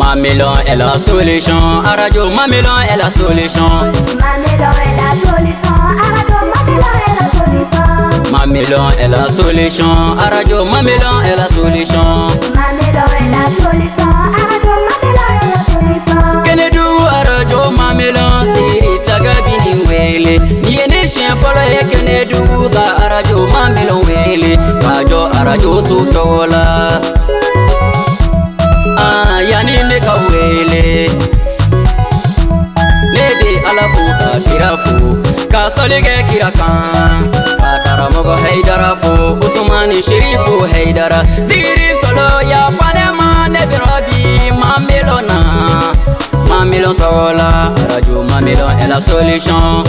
Mamelon est la solution. À radio Mamelon est la solution. Mamelon est la solution. À radio Mamelon est la solution. Mamelon est la solution. À radio Mamelon est la solution. Mamelon est la solution. À radio Mamelon est la solution. Kenedu à radio Mamelon Siri saga bini wele. Ni ene chien follow e Kenedu à radio Mamelon wele. Radio à radio Sutola. Yani ne ka wele ne de alafu ka kirafu ka solige kirakan ka karamogo haidara fu Usmani Sherifu haidara ziri solo ya fanema ne birobi Mamelon tola radio Mamelon est la solution.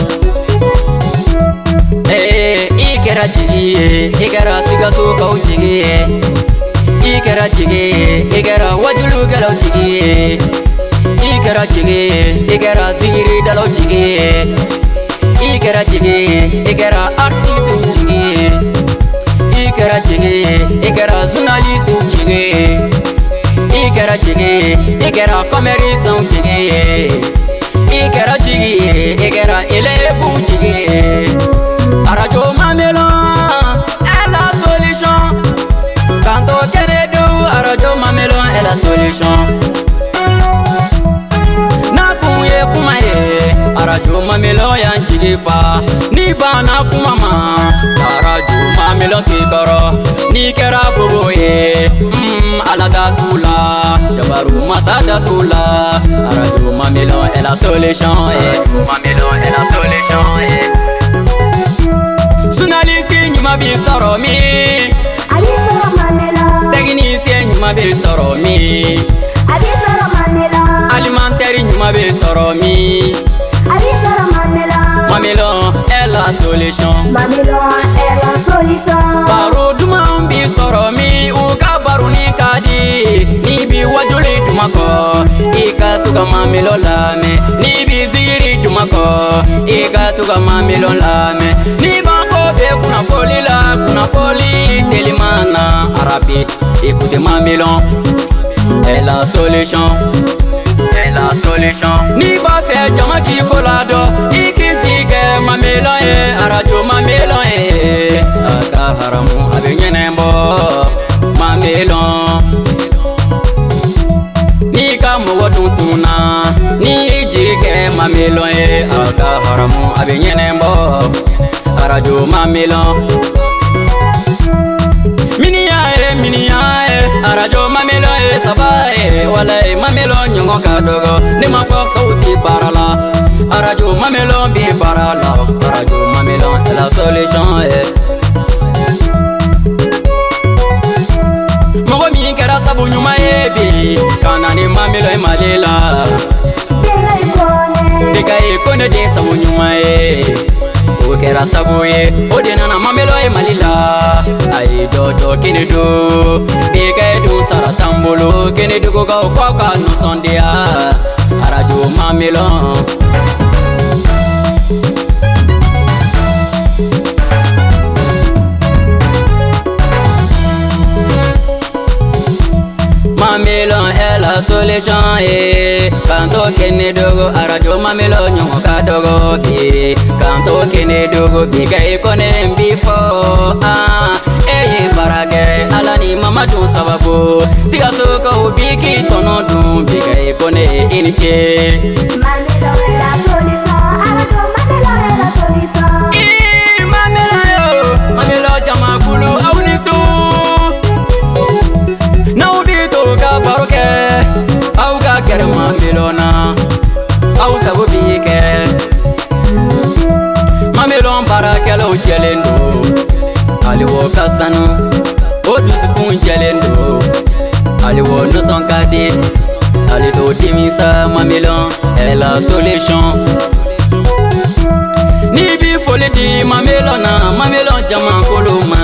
Ikera jigi ikera sigasu ka jigi Ikera jige, ikera wajulu galo jige. Ikera jige, ikera ziri dalo jige. Ikera jige, ikera artiste jige. Ikera jige, ikera journaliste jige. Ikera jige, ikera commerçant jige. Ikera jige, ikera élève jige. Radio Mamelon est la solution. Quand on Kenedu, à radio Mamelon est la solution. Nakuye kumaye, à radio Mamelon yan chigifa. Ni bana kumama, à radio Mamelon tikoro. Ni kera boboye, ala datula. Jabaru masa datula. À radio Mamelon est la solution. Mamelon est la solution. Journaliste nyuma bi soromi. Technicien nyuma be soro mi. Abi soro Mamelon. Alimentaire nyuma be soro mi. Abi soro Mamelon. Mamelon est la solution. Mamelon est la solution. Baro duma bi soro mi uka baru ni kadi. Ni bi wajuli duma ko ika tuka Mamelon lame. Ni bi ziri duma ko ika tuka Mamelon lame. Ni banko be kuna foli telimana arabi. Écoutez Mamelon est la solution. Est la solution. Ni ba fait jama ki kolado iki jike Mamelon à radio Mamelon aka haramu abenyenembo Mamelon ni ka mogo tuntuna ni jike Mamelon aka haramu abenyenembo radio Mamelon. À radio Mamelon sabaye wala Mamelon nyongo kadogo ni mafoko uti barala. À radio Mamelon bi barala. À radio Mamelon est la solution. Mogo mi kera sabu nyuma ebi kanani Mamelon malila. Deka ikone de sabu nyuma Ukera sabu odena na Mamelon malila. Ai dodo Kenedu Kenedu saratambolo Kenedu goga kwaka no sondia. À radio Mamelon. Mamelon est la solution. Quand on Kenedu à radio Mamelon nyongo kadogo bi. Quand on Kenedu biga ikone before barage alani mama dun sababu siga soko ubiki tono dun biga ikone iniche. Mamelon est la solution. À radio Mamelon est la solution. Mamelon jama kulu awnisu na ubito ka baroke au ga kere Mamelona au sabu bike Mamelon barakelo jelendo. Aliwo kasanu odusu kun jelendo. Aliwo no son kade alido dimisa. Mamelon est la solution. Ni bi foli di Mamelon jama koloma.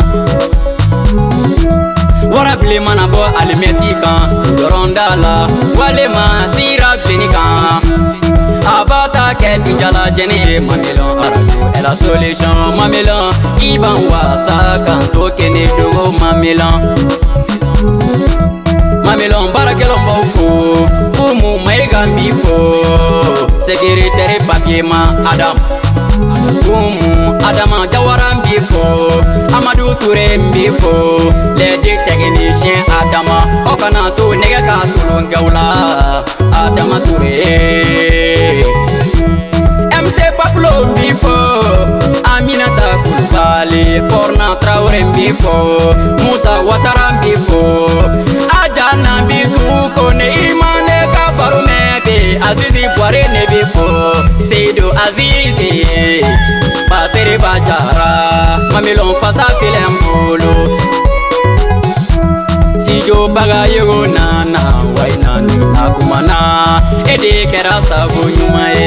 Warabli manabo alimeti kan dorondala walema sira blinika. Abata ke bijala jene Mamelon à radio est la solution. Mamelon iban wasa kanto Kenedu Mamelon. Mamelon barakelon bofu secrétaire papier ma Adam Adama Jawara mbifo Amadou Touré mbifo les deux techniciens Adama Okana to nega ka tulungawla Adama Touré MC Pablo mbifo Aminata Koulibaly Corna Traoré mbifo Moussa Ouattara mbifo Adjana mbitu kone imane kabaru nebe Azizi Boire nebifo Seydou Azizi Basere Bajara Mamilon Fassa Filembolo Sijo Bagayego Nana Wainani Nakumana Ede Kera Sabu Nyumaye